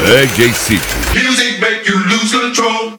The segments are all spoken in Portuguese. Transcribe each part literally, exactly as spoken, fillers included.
D J City. Music make you lose control.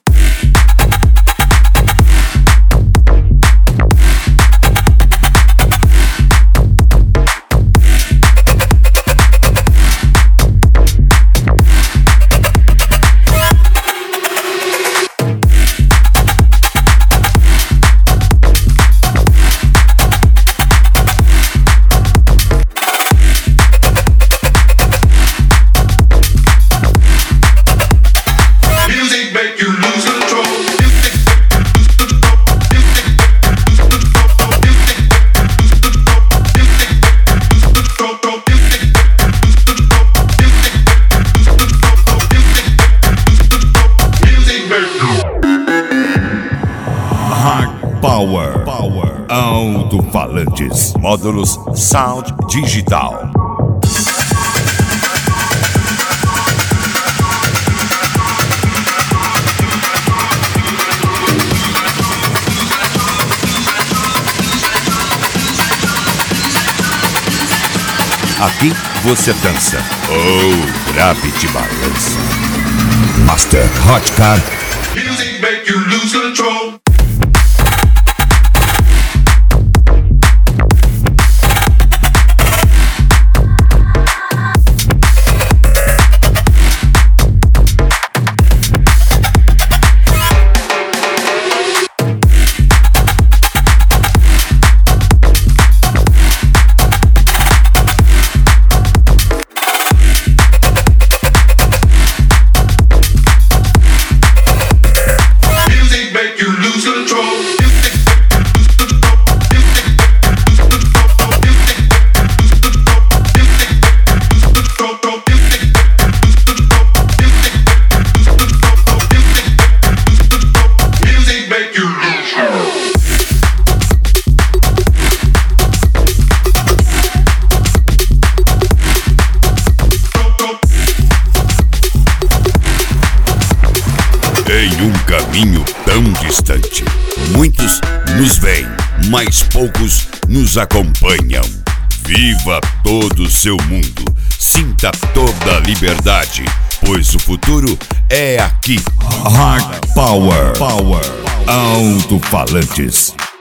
Power, Power, alto-falantes, módulos Sound Digital. Aqui você dança ou grave de balança. Master Hot Car. Music make you lose control. Em um caminho tão distante, muitos nos veem, mas poucos nos acompanham. Viva todo o seu mundo, sinta toda a liberdade, pois o futuro é aqui. Hard Power, Power, alto-falantes.